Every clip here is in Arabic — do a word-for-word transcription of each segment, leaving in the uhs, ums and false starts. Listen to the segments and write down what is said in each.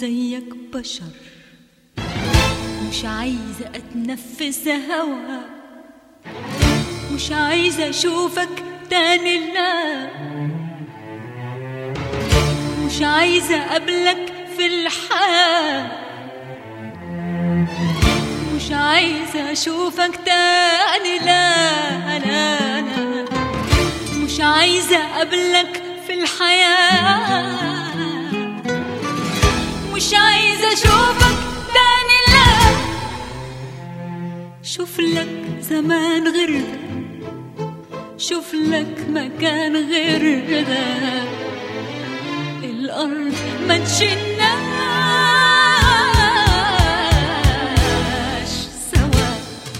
زيك بشر، مش عايزة أتنفس هوا، مش عايزة أشوفك تاني، لا مش عايزة أقابلك في الحياة، مش عايزة أشوفك تاني، لا لا لا مش عايزة أقابلك في الحياة، مش عايزة أشوفك تاني، لا شوف لك زمان غير ده، شوف لك مكان غير ده، الأرض ما تشناش سوا.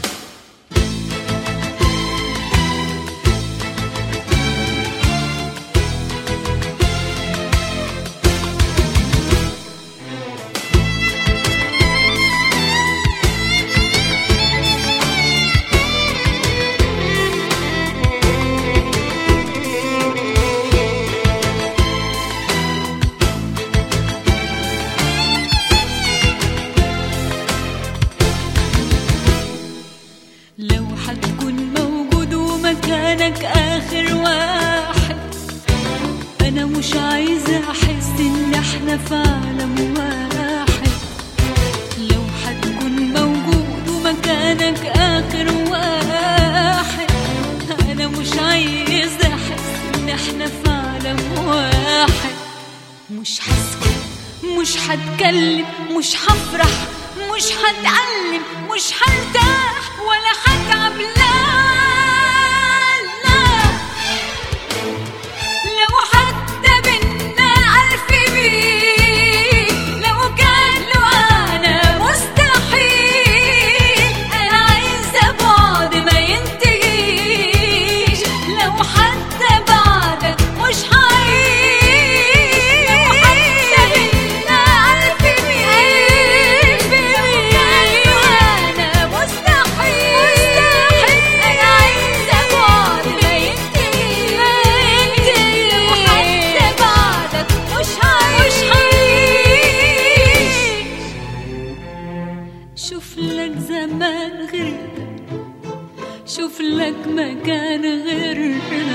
لو حتكون موجود ومكانك آخر واحد، أنا مش عايزة أحس إن إحنا في عالم واحد. لو حتكون موجود ومكانك آخر واحد، أنا مش عايزة أحس إن إحنا في عالم واحد. مش هسكت، مش هتكلم، مش هفرح، مش هتعلم، مش هرتاح ولا هتعب، لا لا لو حتى بينا ألف ميل، لو كان له أنا مستحيل، أنا عايزة بعد ما ينتهيش، لو حتى بعدك مش هعيش، لو حتى بينا ألف ميل، لو كان له أنا مستحيل، أنا عايزة بعد ما ينتهيش، لو حتى بعدك مش هعيش. شوف لك زمان غير ده، شوف لك مكان غير ده،